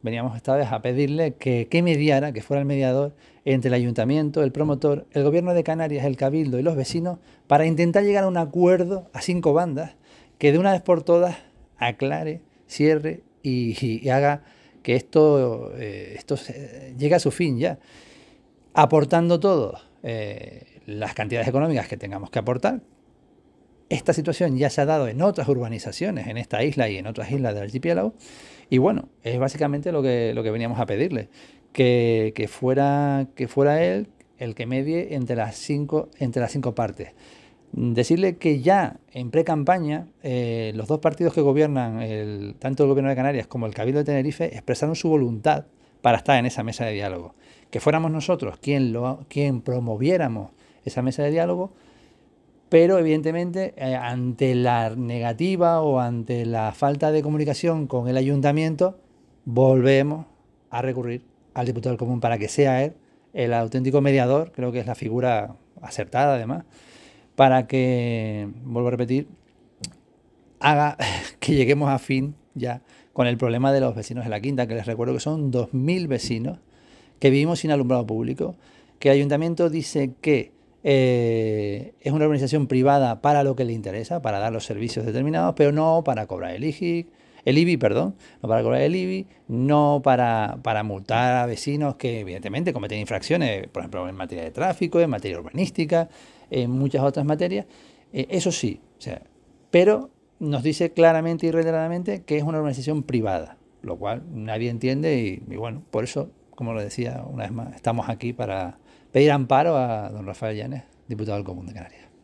veníamos esta vez a pedirle que mediara, que fuera el mediador entre el ayuntamiento, el promotor, el gobierno de Canarias, el cabildo y los vecinos para intentar llegar a un acuerdo a 5 bandas que de una vez por todas aclare, cierre y haga que esto llegue a su fin ya, aportando todo las cantidades económicas que tengamos que aportar. Esta situación ya se ha dado en otras urbanizaciones, en esta isla y en otras islas del archipiélago. Y bueno, es básicamente lo que veníamos a pedirle, que fuera él el que medie entre las cinco partes. Decirle que ya en pre-campaña los dos partidos que gobiernan, tanto el gobierno de Canarias como el Cabildo de Tenerife, expresaron su voluntad para estar en esa mesa de diálogo. Que fuéramos nosotros quien promoviéramos esa mesa de diálogo, pero evidentemente ante la negativa o ante la falta de comunicación con el ayuntamiento, volvemos a recurrir al diputado del común para que sea él el auténtico mediador. Creo que es la figura acertada además, para que, vuelvo a repetir, haga que lleguemos a fin ya con el problema de los vecinos de la Quinta, que les recuerdo que son 2.000 vecinos que vivimos sin alumbrado público, que el ayuntamiento dice que es una organización privada para lo que le interesa, para dar los servicios determinados, pero no para cobrar el IBI, perdón, no para cobrar el IBI, no para multar a vecinos que evidentemente cometen infracciones, por ejemplo, en materia de tráfico, en materia urbanística, en muchas otras materias. Eso sí, o sea, pero nos dice claramente y reiteradamente que es una organización privada, lo cual nadie entiende y bueno, por eso, como lo decía una vez más, estamos aquí para pedir amparo a don Rafael Llanes, diputado del Común de Canarias.